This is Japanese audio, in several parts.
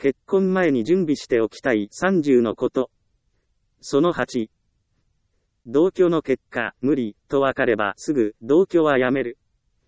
結婚前に準備しておきたい30のこと。その8。同居の結果、無理とわかればすぐ同居はやめる。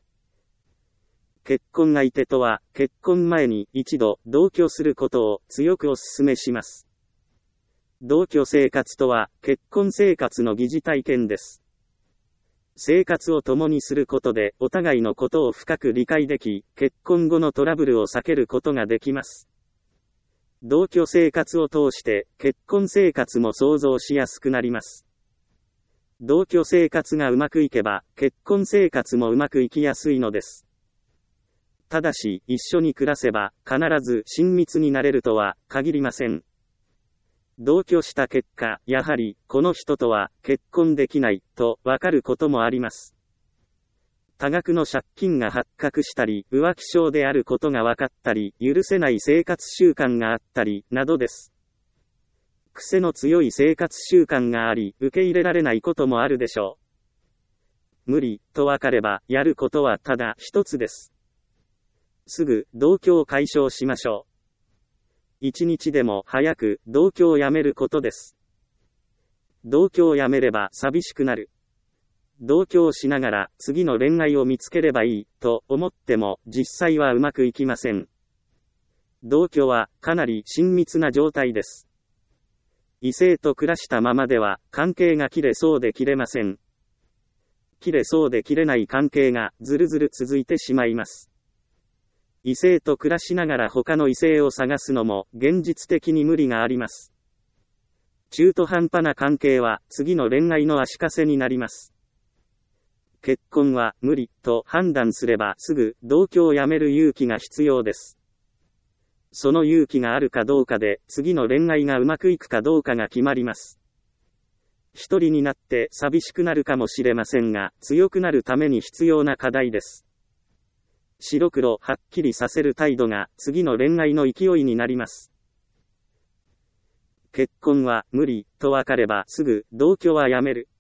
結婚相手とは結婚前に一度同居することを強くお勧めします。同居生活とは結婚生活の疑似体験です。生活を共にすることでお互いのことを深く理解でき、結婚後のトラブルを避けることができます。同居生活を通して結婚生活も想像しやすくなります。同居生活がうまくいけば結婚生活もうまくいきやすいのです。ただし、一緒に暮らせば必ず親密になれるとは限りません。同居した結果、やはりこの人とは結婚できないとわかることもあります。多額の借金が発覚したり、浮気症であることが分かったり、許せない生活習慣があったり、などです。癖の強い生活習慣があり、受け入れられないこともあるでしょう。無理と分かれば、やることはただ一つです。すぐ同居を解消しましょう。一日でも早く同居をやめることです。同居をやめれば寂しくなる。同居をしながら次の恋愛を見つければいいと思っても実際はうまくいきません。同居はかなり親密な状態です。異性と暮らしたままでは関係が切れそうで切れません。切れそうで切れない関係がずるずる続いてしまいます。異性と暮らしながら他の異性を探すのも現実的に無理があります。中途半端な関係は次の恋愛の足かせになります。結婚は無理と判断すればすぐ同居をやめる勇気が必要です。その勇気があるかどうかで次の恋愛がうまくいくかどうかが決まります。一人になって寂しくなるかもしれませんが、強くなるために必要な課題です。白黒はっきりさせる態度が次の恋愛の勢いになります。結婚は無理とわかればすぐ同居はやめる。